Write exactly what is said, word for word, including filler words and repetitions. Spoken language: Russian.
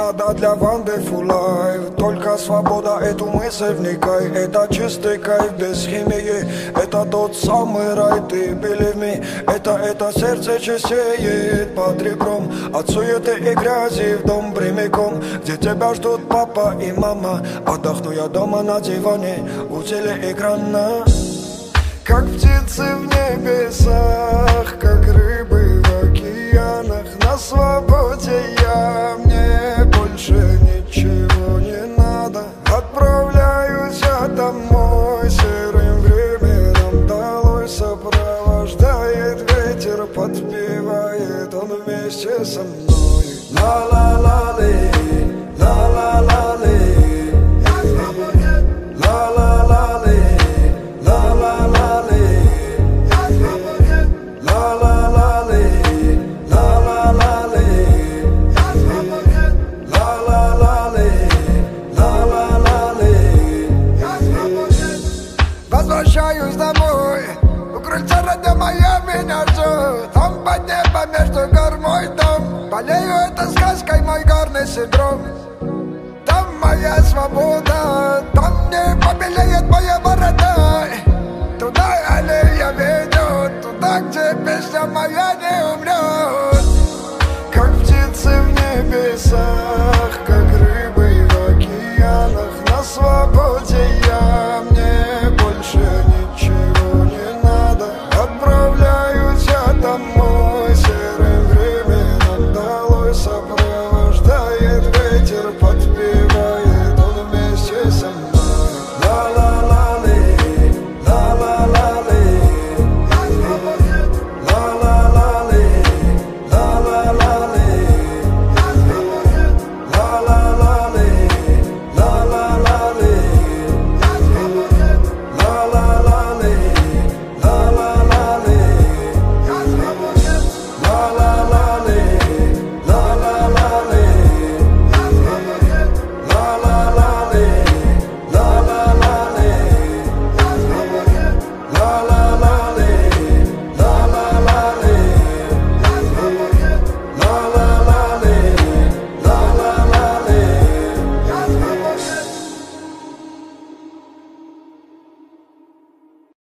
надо для Ванды full life. Только свобода, эту мысль вникай. Это чистый кайф без химии. Это тот самый рай, ты believe me. Это, это сердце чистеет под ребром от суеты и грязи в дом прямиком, где тебя ждут папа и мама. Отдохну я дома на диване у телеэкрана. Как птицы в небесах, как рыбы в океанах. На свободе я, мне больше ничего не надо. Отправляюсь я домой, серым временем долой. Сопровождает ветер, подпевает он вместе со мной. Ла-ла-ла-ли, ла-ла-ла-ли, ла-ла-ла-ли, ла-ла-ла-ли, ла-ла-ла-ли, ла-ла-ла-ли, ла-ла-ла-ли, ла-ла-ла-ли. Возвращаюсь домой, у крыльца родня моя меня ждет. Там под небом между гор мой дом. Болею этой сказкой, мой горный синдром. Там моя свобода,